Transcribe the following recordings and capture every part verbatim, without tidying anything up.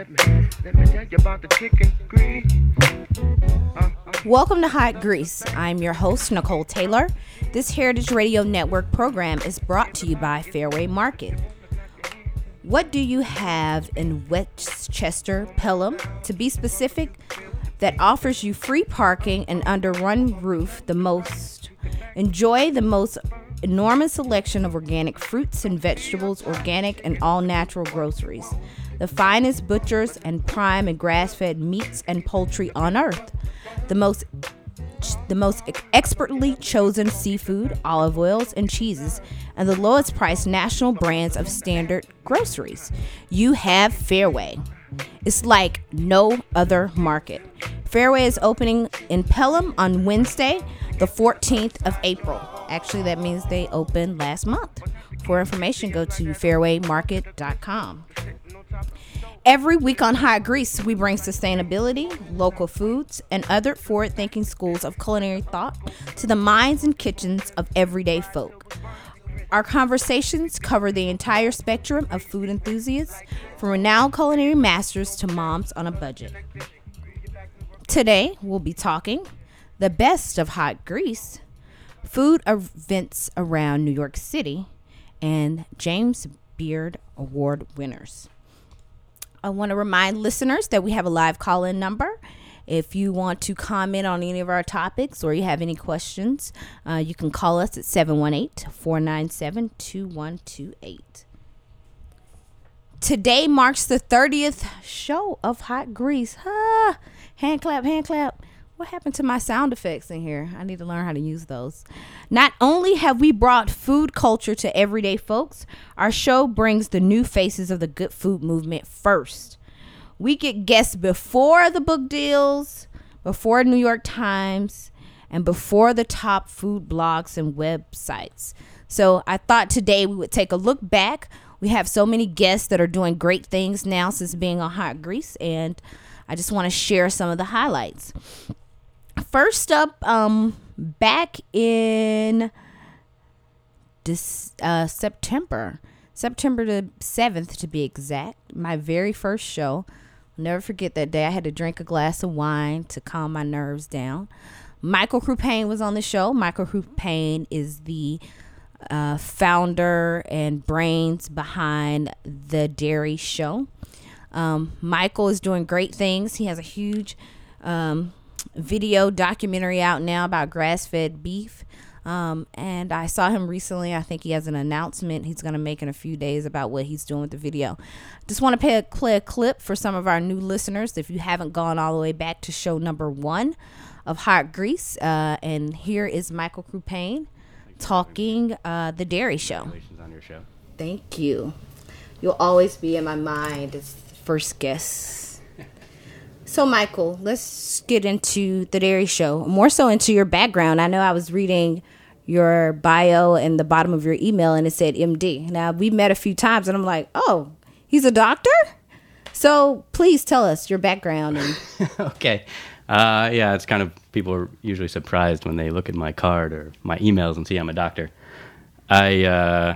let me, let me tell you about the chicken grease. Uh, uh. Welcome to Hot Grease. I'm your host, Nicole Taylor. This Heritage Radio Network program is brought to you by Fairway Market. What do you have in Westchester, Pelham, to be specific, that offers you free parking and under one roof the most? Enjoy the most enormous selection of organic fruits and vegetables, organic and all-natural groceries, the finest butchers and prime and grass-fed meats and poultry on earth, the most the most expertly chosen seafood, olive oils, and cheeses, and the lowest priced national brands of standard groceries. You have Fairway. It's like no other market. Fairway is opening in Pelham on Wednesday, the fourteenth of April. Actually, that means they opened last month. For information, go to fairway market dot com. Every week on Hot Grease, we bring sustainability, local foods, and other forward-thinking schools of culinary thought to the minds and kitchens of everyday folk. Our conversations cover the entire spectrum of food enthusiasts, from renowned culinary masters to moms on a budget. Today, we'll be talking the best of Hot Grease, food events around New York City, and James Beard Award winners. I want to remind listeners that we have a live call-in number. If you want to comment on any of our topics or you have any questions, uh, you can call us at seven one eight, four nine seven, two one two eight. Today marks the thirtieth show of Hot Grease. Ah, hand clap, hand clap. What happened to my sound effects in here? I need to learn how to use those. Not only have we brought food culture to everyday folks, our show brings the new faces of the good food movement first. We get guests before the book deals, before New York Times, and before the top food blogs and websites. So I thought today we would take a look back. We have so many guests that are doing great things now since being on Hot Grease, and I just want to share some of the highlights. First up, um, back in this, uh, September, September the seventh to be exact, my very first show. I'll never forget that day. I had to drink a glass of wine to calm my nerves down. Michael Crupain was on the show. Michael Crupain is the uh, founder and brains behind The Dairy Show. Um, Michael is doing great things. He has a huge um, video documentary out now about grass-fed beef. Um, and I saw him recently. I think he has an announcement he's going to make in a few days about what he's doing with the video. Just want to play a, play a clip for some of our new listeners if you haven't gone all the way back to show number one of Hot Grease. Uh, and here is Michael Crupain talking uh, The Dairy Show. Congratulations on your show. Thank you. You'll always be in my mind as the first guest. So, Michael, let's get into The Dairy Show, more so into your background. I know I was reading your bio and the bottom of your email, and it said M D. Now, we met a few times, and I'm like, oh, he's a doctor? So, please tell us your background. And Okay. Uh, yeah, it's kind of, people are usually surprised when they look at my card or my emails and see I'm a doctor. I, uh,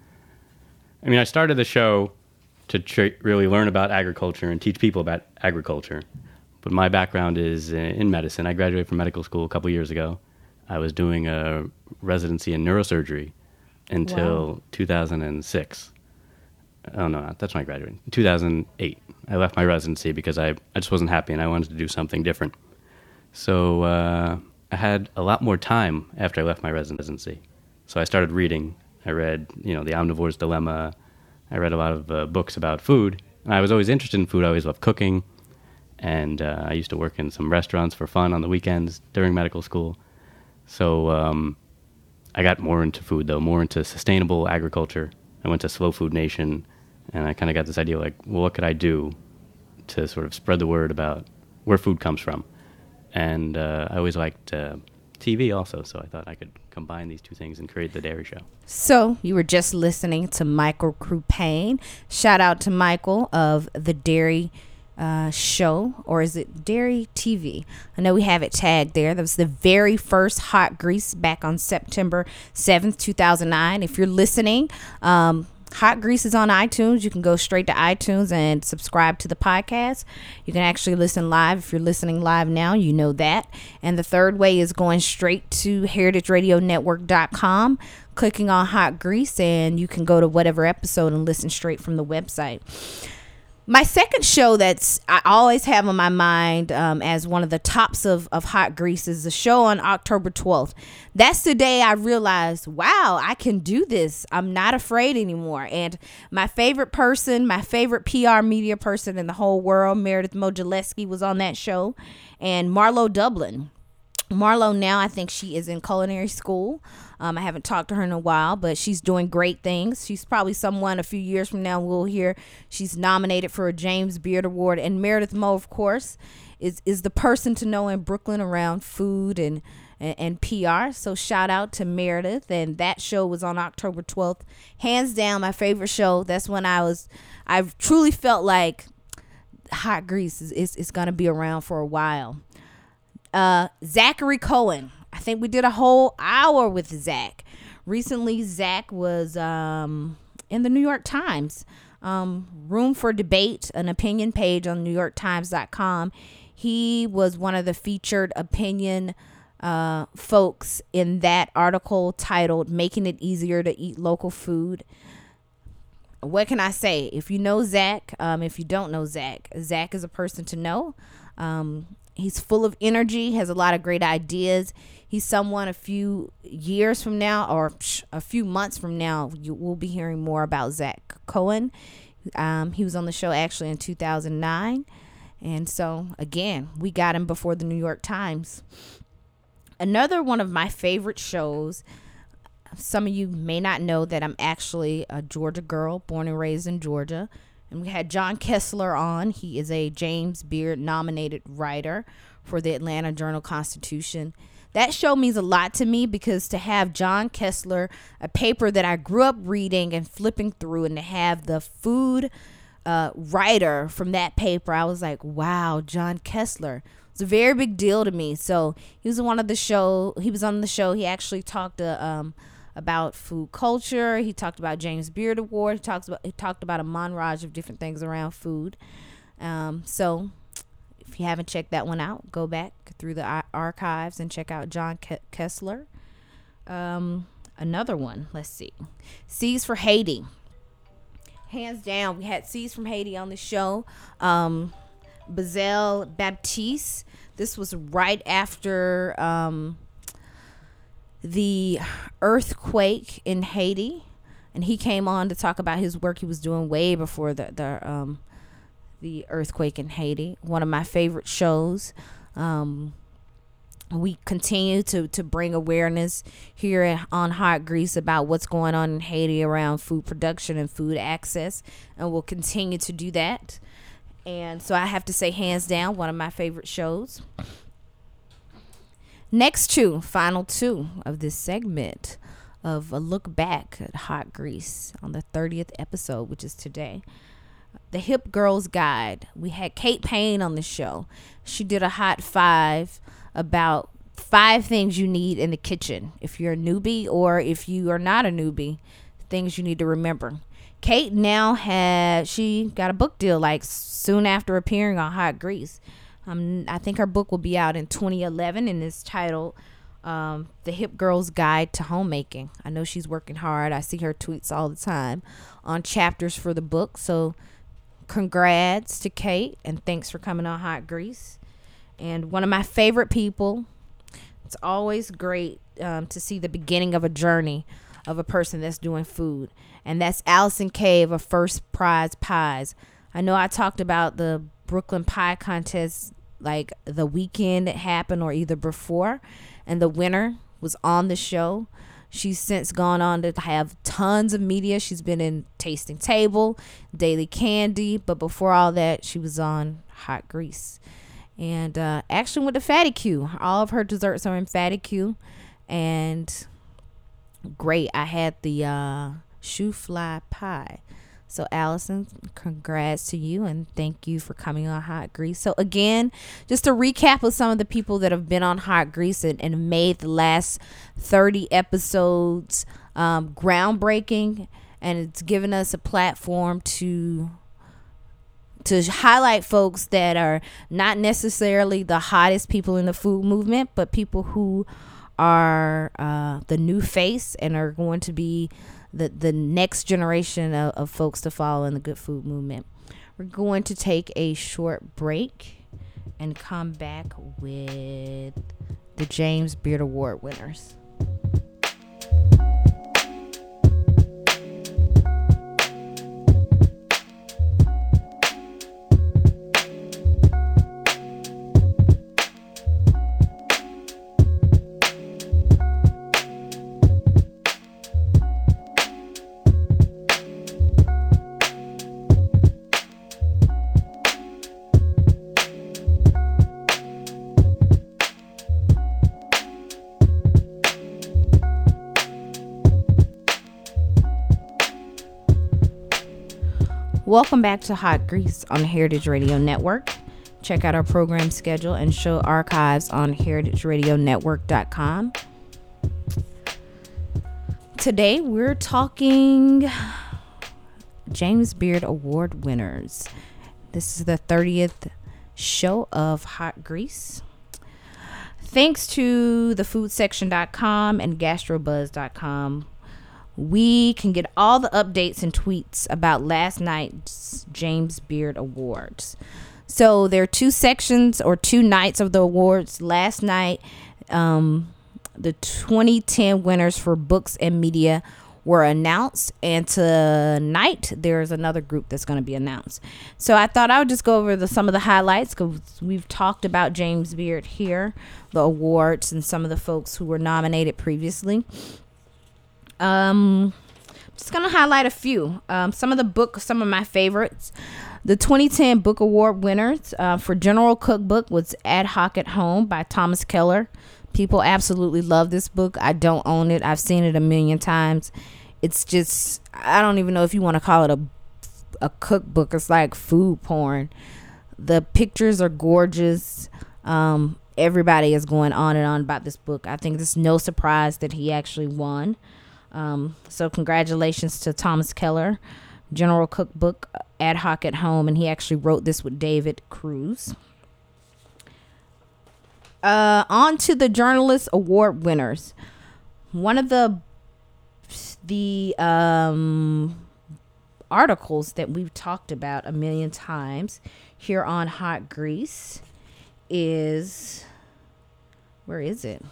I mean, I started the show to tr- really learn about agriculture and teach people about agriculture. But my background is in medicine. I graduated from medical school a couple years ago. I was doing a residency in neurosurgery until wow. two thousand six. Oh, no, that's when I graduated. two thousand eight. I left my residency because I, I just wasn't happy and I wanted to do something different. So uh, I had a lot more time after I left my residency. So I started reading. I read, you know, The Omnivore's Dilemma. I read a lot of uh, books about food. And I was always interested in food. I always loved cooking. And uh, I used to work in some restaurants for fun on the weekends during medical school. So um, I got more into food, though, more into sustainable agriculture. I went to Slow Food Nation, and I kind of got this idea, like, well, what could I do to sort of spread the word about where food comes from? And uh, I always liked uh, T V also, so I thought I could combine these two things and create The Dairy Show. So you were just listening to Michael Crupain. Shout out to Michael of The Dairy uh, Show, or is it Dairy T V? I know we have it tagged there. That was the very first Hot Grease back on September seventh, two thousand nine. If you're listening, um, Hot Grease is on iTunes. You can go straight to iTunes and subscribe to the podcast. You can actually listen live. If you're listening live now, you know that. And the third way is going straight to heritage radio network dot com, clicking on Hot Grease, and you can go to whatever episode and listen straight from the website. My second show that's I always have on my mind um, as one of the tops of, of Hot Grease is the show on October twelfth. That's the day I realized, wow, I can do this. I'm not afraid anymore. And my favorite person, my favorite P R media person in the whole world, Meredith Modzelewski, was on that show. And Marlo Dublin. Marlo now, I think she is in culinary school. Um, I haven't talked to her in a while, but she's doing great things. She's probably someone a few years from now we'll hear she's nominated for a James Beard Award. And Meredith Mo, of course, is is the person to know in Brooklyn around food and, and, and P R. So shout out to Meredith. And that show was on October twelfth. Hands down, my favorite show. That's when I was, I truly felt like Hot Grease is, is, is going to be around for a while. Uh, Zachary Cohen. I think we did a whole hour with Zach. Recently, Zach was um, in the New York Times. Um, Room for Debate, an opinion page on new york times dot com. He was one of the featured opinion uh, folks in that article titled Making It Easier to Eat Local Food. What can I say? If you know Zach, um, if you don't know Zach, Zach is a person to know. Um, he's full of energy, has a lot of great ideas. He's someone a few years from now or psh, a few months from now, you will be hearing more about Zach Cohen. Um, he was on the show actually in two thousand nine. And so, again, we got him before the New York Times. Another one of my favorite shows, some of you may not know that I'm actually a Georgia girl, born and raised in Georgia. And we had John Kessler on. He is a James Beard nominated writer for the Atlanta Journal-Constitution. That show means a lot to me because to have John Kessler, a paper that I grew up reading and flipping through, and to have the food uh, writer from that paper, I was like, wow, John Kessler. It's a very big deal to me. So he was one of the show. He was on the show. He actually talked to, um, about food culture. He talked about James Beard Award. He talks about he talked about a montage of different things around food. Um, so if you haven't checked that one out, go back through the ar- archives and check out John Ke- Kessler. Um, another one, let's see, Seeds for Haiti. Hands down, we had Seeds from Haiti on the show. Um, Bazel Baptiste. This was right after um, the earthquake in Haiti, and he came on to talk about his work he was doing way before the the um, the earthquake in Haiti. One of my favorite shows. Um, we continue to, to bring awareness here at, on Hot Grease about what's going on in Haiti around food production and food access, and we'll continue to do that. And so I have to say, hands down, one of my favorite shows. Next two, final two of this segment of a look back at Hot Grease on the thirtieth episode, which is today. The Hip Girls Guide. We had Kate Payne on the show. She did a hot five about five things you need in the kitchen if you're a newbie or if you are not a newbie, things you need to remember. Kate now has, she got a book deal like soon after appearing on Hot Grease. Um, I think her book will be out in twenty eleven and is titled um, The Hip Girls Guide to Homemaking. I know she's working hard. I see her tweets all the time on chapters for the book. So congrats to Kate, and thanks for coming on Hot Grease. And one of my favorite people, it's always great um, to see the beginning of a journey of a person that's doing food. And that's Allison Kay of First Prize Pies. I know I talked about the Brooklyn Pie Contest like the weekend it happened or either before, and the winner was on the show. She's since gone on to have tons of media. She's been in Tasting Table, Daily Candy, but before all that, she was on Hot Grease. And uh, actually went to Fatty Q. All of her desserts are in Fatty Q. And great. I had the uh, shoe fly pie. So Allison, congrats to you, and thank you for coming on Hot Grease. So again, just a recap of some of the people that have been on Hot Grease and, and made the last thirty episodes um, groundbreaking. and it's given us a platform to to highlight folks that are not necessarily the hottest people in the food movement, but people who are uh, the new face and are going to be the, the next generation of, of folks to follow in the good food movement. We're going to take a short break and come back with the James Beard Award winners. Welcome back to Hot Grease on the Heritage Radio Network. Check out our program schedule and show archives on heritage radio network dot com. Today we're talking James Beard Award winners. This is the thirtieth show of Hot Grease. Thanks to the food section dot com and gastrobuzz dot com, we can get all the updates and tweets about last night's James Beard Awards. So there are two sections or two nights of the awards. Last night, um, the twenty ten winners for books and media were announced, and tonight there's another group that's going to be announced. So I thought I would just go over the, some of the highlights, because we've talked about James Beard here, the awards, and some of the folks who were nominated previously. Um, just gonna highlight a few. Um, some of the book, some of my favorites. The twenty ten Book Award winners uh, for General Cookbook was Ad Hoc at Home by Thomas Keller. People absolutely love this book. I don't own it. I've seen it a million times. It's just, I don't even know if you want to call it a a cookbook. It's like food porn. The pictures are gorgeous. Um, everybody is going on and on about this book. I think it's no surprise that he actually won. Um, so congratulations to Thomas Keller, General Cookbook, Ad Hoc at Home, and he actually wrote this with David Cruz. Uh, on to the Journalist Award winners. One of the the um, articles that we've talked about a million times here on Hot Grease is, where is it?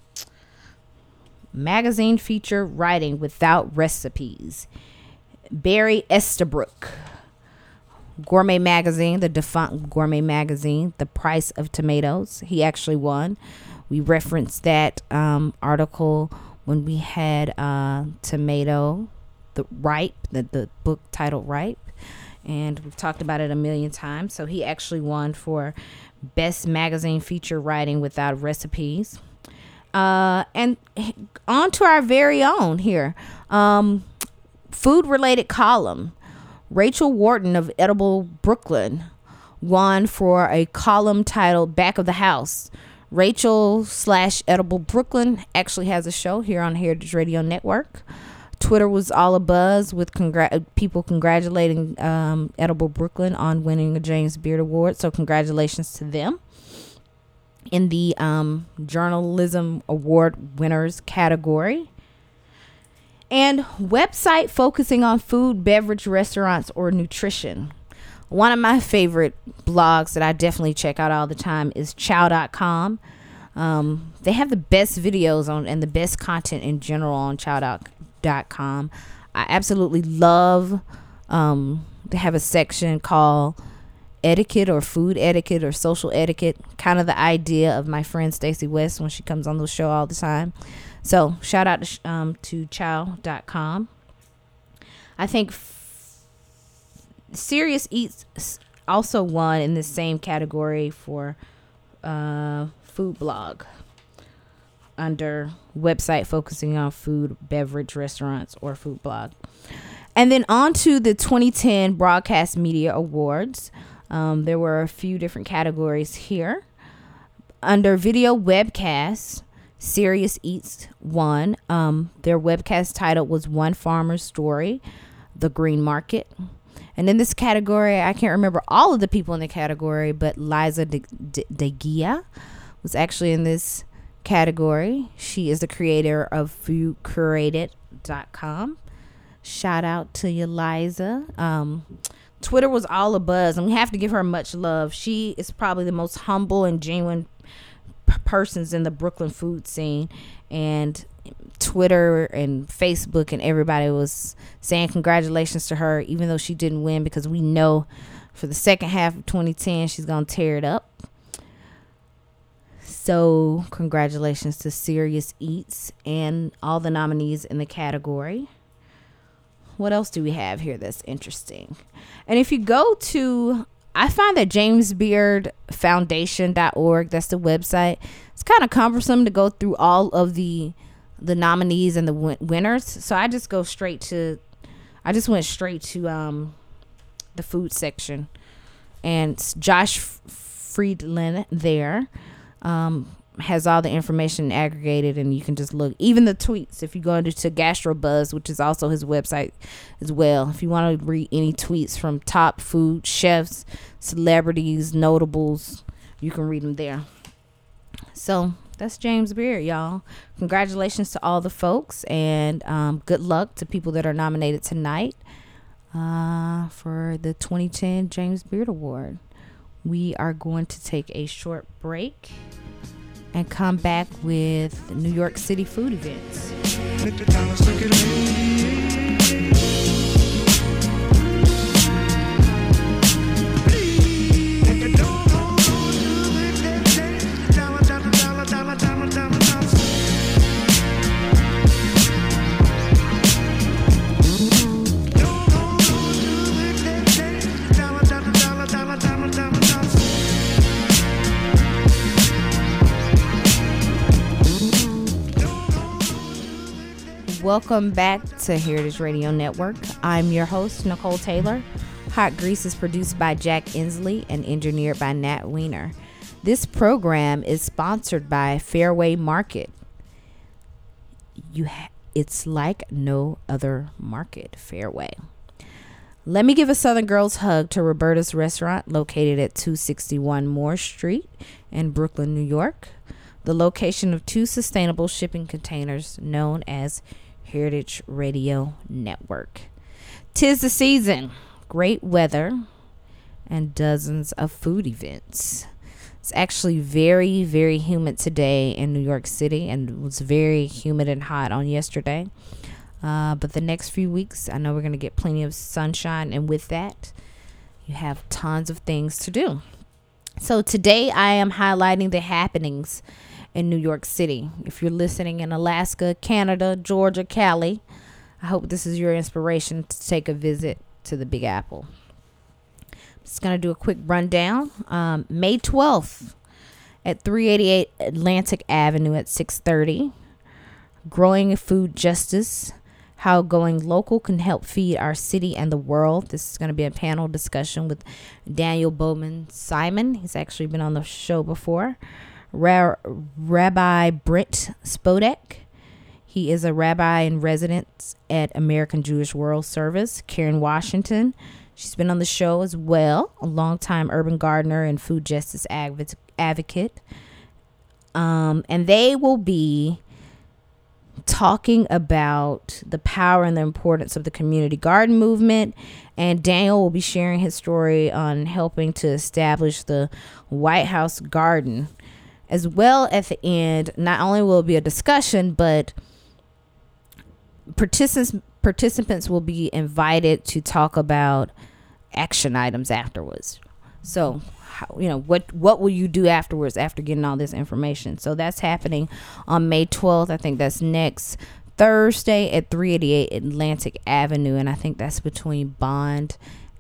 Magazine feature Writing Without Recipes. Barry Estabrook. Gourmet Magazine, the defunct Gourmet Magazine, The Price of Tomatoes. He actually won. We referenced that um, article when we had uh, Tomato, the Ripe, the, the book titled Ripe. And we've talked about it a million times. So he actually won for Best Magazine Feature Writing Without Recipes. Uh, and on to our very own here. Um, food related column. Rachel Wharton of Edible Brooklyn won for a column titled Back of the House. Rachel slash Edible Brooklyn actually has a show here on Heritage Radio Network. Twitter was all abuzz with congr- people congratulating um, Edible Brooklyn on winning a James Beard Award. So congratulations to them. In the um, Journalism Award winners category. And website focusing on food, beverage, restaurants, or nutrition. One of my favorite blogs that I definitely check out all the time is chow dot com. Um, they have the best videos on and the best content in general on chow dot com. I absolutely love, um, they have a section called etiquette or food etiquette or social etiquette, kind of the idea of my friend Stacey West when she comes on the show all the time. So shout out to, um, to chow dot com. I think f- Serious Eats also won in the same category for uh, food blog under website focusing on food, beverage, restaurants, or food blog. And then on to the twenty ten Broadcast Media Awards. Um, there were a few different categories here. Under video webcasts, Serious Eats won. Um, their webcast title was One Farmer's Story, The Green Market. And in this category, I can't remember all of the people in the category, but Liza De, De, De Gia was actually in this category. She is the creator of food curated dot com. Shout out to you, Liza. Um, Twitter was all abuzz, and we have to give her much love. She is probably the most humble and genuine p- persons in the Brooklyn food scene, and Twitter and Facebook and everybody was saying congratulations to her, even though she didn't win, because we know for the second half of twenty ten she's gonna tear it up. So congratulations to Serious Eats and all the nominees in the category. What else do we have here that's interesting? And if you go to, I find that james beard foundation dot org, that's the website, it's kind of cumbersome to go through all of the the nominees and the win- winners. So I just go straight to, I just went straight to um, the food section. And Josh Friedland there um, has all the information aggregated, and you can just look. Even the tweets, if you go into to GastroBuzz, which is also his website as well. If you want to read any tweets from top food chefs, celebrities, notables, you can read them there. So that's James Beard, y'all. Congratulations to all the folks, and um, good luck to people that are nominated tonight uh, for the twenty ten James Beard Award. We are going to take a short break and come back with New York City food events. Welcome back to Heritage Radio Network. I'm your host, Nicole Taylor. Hot Grease is produced by Jack Inslee and engineered by Nat Weiner. This program is sponsored by Fairway Market. You, ha- it's like no other market, Fairway. Let me give a Southern Girls hug to Roberta's Restaurant, located at two sixty-one Moore Street in Brooklyn, New York. The location of two sustainable shipping containers known as Heritage Radio Network. 'Tis the season, great weather, and dozens of food events. It's actually very, very humid today in New York City, and it was very humid and hot on yesterday. Uh, but the next few weeks, I know we're going to get plenty of sunshine, and with that, you have tons of things to do. So today I am highlighting the happenings in New York City. If you're listening in Alaska, Canada, Georgia, Cali, I hope this is your inspiration to take a visit to the Big Apple. I'm just going to do a quick rundown. Um, May twelfth at three eighty-eight Atlantic Avenue at six thirty. Growing Food Justice, how going local can help feed our city and the world. This is going to be a panel discussion with Daniel Bowman Simon. He's actually been on the show before. Ra- Rabbi Brent Spodek. He is a rabbi in residence at American Jewish World Service. Karen Washington. She's been on the show as well. A longtime urban gardener and food justice adv- advocate. Um, and they will be talking about the power and the importance of the community garden movement. And Daniel will be sharing his story on helping to establish the White House Garden. As well, at the end, not only will it be a discussion, but participants participants will be invited to talk about action items afterwards. So, how, you know, what what will you do afterwards after getting all this information? So that's happening on May twelfth. I think that's next Thursday at three eighty-eight Atlantic Avenue, and I think that's between Bond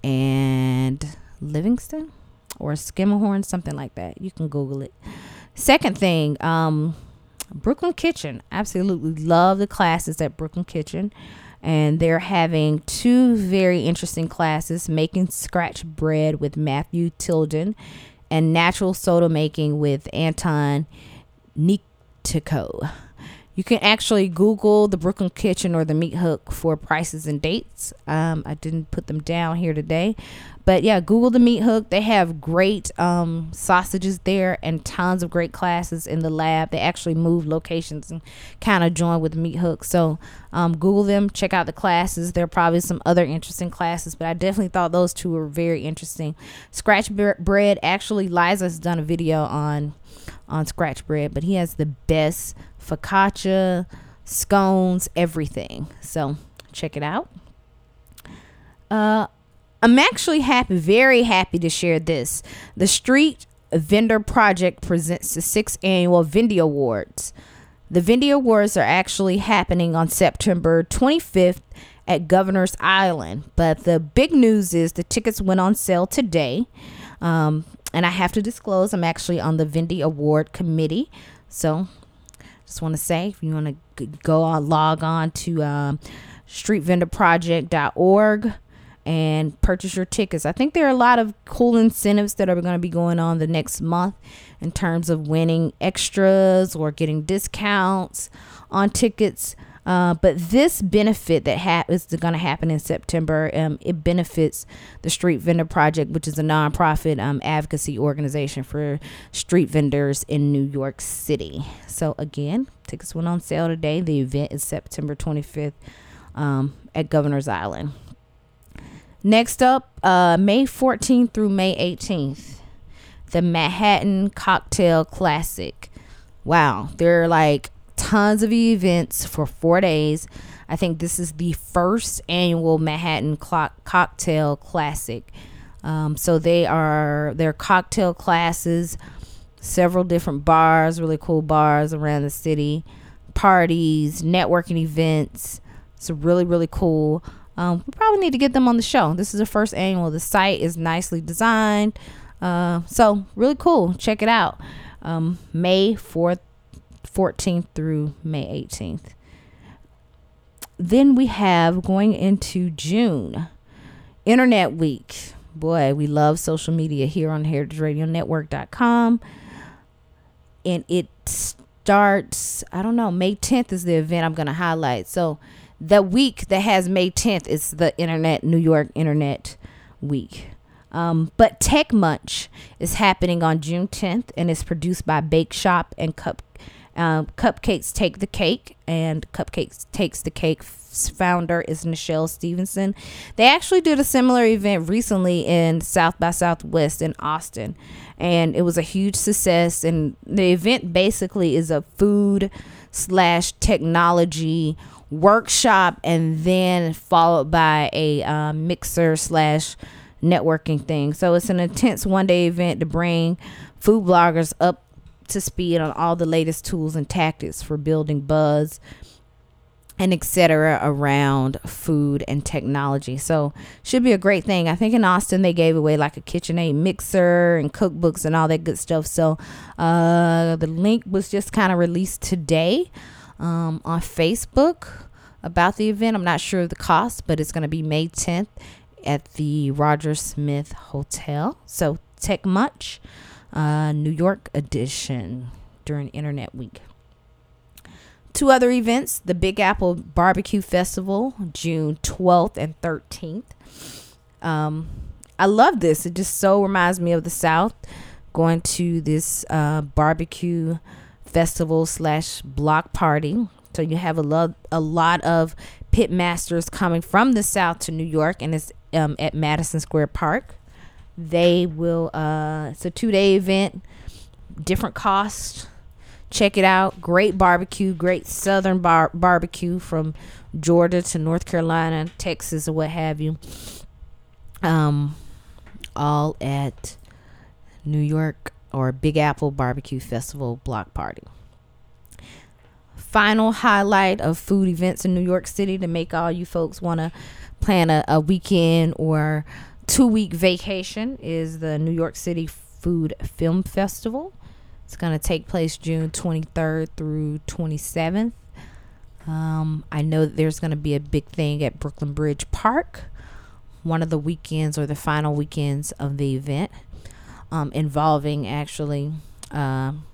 and Livingston or Skimmerhorn, something like that. You can Google it. Second thing, um, Brooklyn Kitchen. Absolutely love the classes at Brooklyn Kitchen. And they're having two very interesting classes, making scratch bread with Matthew Tilden and natural soda making with Anton Nik- to go. You can actually Google the Brooklyn Kitchen or the Meat Hook for prices and dates. Um, I didn't put them down here today. But yeah, Google the Meat Hook. They have great um, sausages there and tons of great classes in the lab. They actually moved locations and kind of joined with the Meat Hook. So um, Google them, check out the classes. There are probably some other interesting classes, but I definitely thought those two were very interesting. Scratch bread, actually, Liza's done a video on on scratch bread, but he has the best focaccia, scones, everything. So check it out. Uh, I'm actually happy, very happy to share this. The Street Vendor Project presents the sixth annual Vendy Awards. The Vendy Awards are actually happening on September twenty-fifth at Governor's Island. But the big news is the tickets went on sale today. Um, and I have to disclose, I'm actually on the Vendy Award Committee. So just want to say, if you want to go on, log on to um, street vendor project dot org and purchase your tickets. I think there are a lot of cool incentives that are going to be going on the next month in terms of winning extras or getting discounts on tickets. Uh, but this benefit that ha- is going to happen in September, um, it benefits the Street Vendor Project, which is a nonprofit um, advocacy organization for street vendors in New York City. So again, tickets went on sale today. The event is September twenty-fifth um, at Governor's Island. Next up, uh, May fourteenth through May eighteenth, the Manhattan Cocktail Classic. Wow, there are like tons of events for four days. I think this is the first annual Manhattan Clock Cocktail Classic. Um, so they are their cocktail classes, several different bars, really cool bars around the city, parties, networking events. It's really, really cool. Um, we probably need to get them on the show. This is the first annual. The site is nicely designed. Uh, so really cool. Check it out. Um, May fourth, fourteenth through May eighteenth. Then we have going into June, Internet Week. Boy, we love social media here on heritage radio network dot com. And it starts, I don't know, May tenth is the event I'm going to highlight. So the week that has May tenth is the Internet, New York Internet Week. Um, but Tech Munch is happening on June tenth, and it's produced by Bake Shop and Cup um, Cupcakes Take the Cake. And Cupcakes Takes the Cake founder is Nichelle Stevenson. They actually did a similar event recently in South by Southwest in Austin, and it was a huge success. And the event basically is a food slash technology workshop, and then followed by a uh, mixer slash networking thing. So it's an intense one day event to bring food bloggers up to speed on all the latest tools and tactics for building buzz and et cetera around food and technology. So should be a great thing. I think in Austin they gave away like a KitchenAid mixer and cookbooks and all that good stuff. So uh, the link was just kind of released today um, on Facebook about the event. I'm not sure of the cost, but it's going to be May tenth at the Roger Smith Hotel. So Tech Munch, uh, New York edition during Internet Week. Two other events, the Big Apple Barbecue Festival, June twelfth and thirteenth. Um, I love this. It just so reminds me of the South, going to this uh, barbecue festival slash block party. So you have a lot, a lot of pit masters coming from the South to New York, and it's um, at Madison Square Park. They will, uh, it's a two-day event, different costs. Check it out. Great barbecue, great Southern bar- barbecue from Georgia to North Carolina, Texas, or what have you. Um, all at New York or Big Apple Barbecue Festival block party. Final highlight of food events in New York City to make all you folks want to plan a, a weekend or two-week vacation is the New York City Food Film Festival. It's going to take place June twenty-third through twenty-seventh. Um, I know that there's going to be a big thing at Brooklyn Bridge Park, one of the weekends or the final weekends of the event, um, involving actually uh,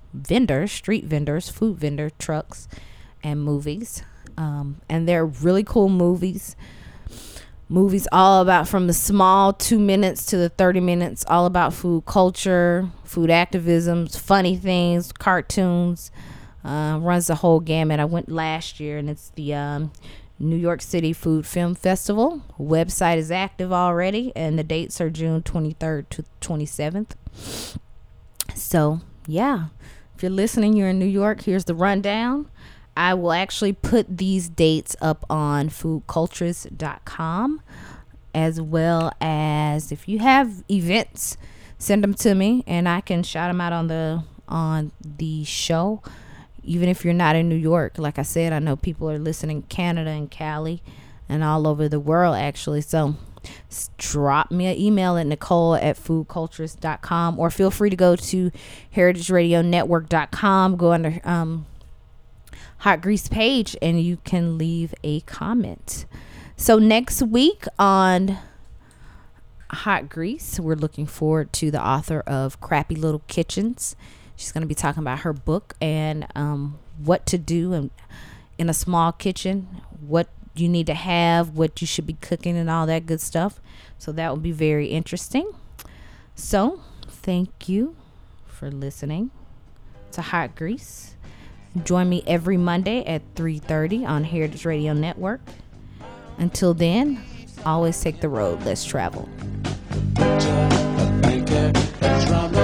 vendors, street vendors, food vendor trucks, and movies. Um, and they're really cool movies. Movies all about, from the small two minutes to the thirty minutes, all about food culture, food activism, funny things, cartoons. Uh, runs the whole gamut. I went last year, and it's the um, New York City Food Film Festival. Website is active already, and the dates are June twenty-third to twenty-seventh. So, yeah, if you're listening, you're in New York, here's the rundown. I will actually put these dates up on food cultures dot com, as well as if you have events, send them to me and I can shout them out on the on the show. Even if you're not in New York, like I said, I know people are listening in Canada and Cali and all over the world, actually. So drop me an email at Nicole at food cultures dot com, or feel free to go to heritage radio network dot com, go under um Hot Grease page, and you can leave a comment. So next week on Hot Grease, we're looking forward to the author of Crappy Little Kitchens. She's going to be talking about her book and um, what to do in, in a small kitchen, what you need to have, what you should be cooking, and all that good stuff. So that will be very interesting. So thank you for listening to Hot Grease. Join me every Monday at three thirty on Heritage Radio Network. Until then, always take the road less traveled.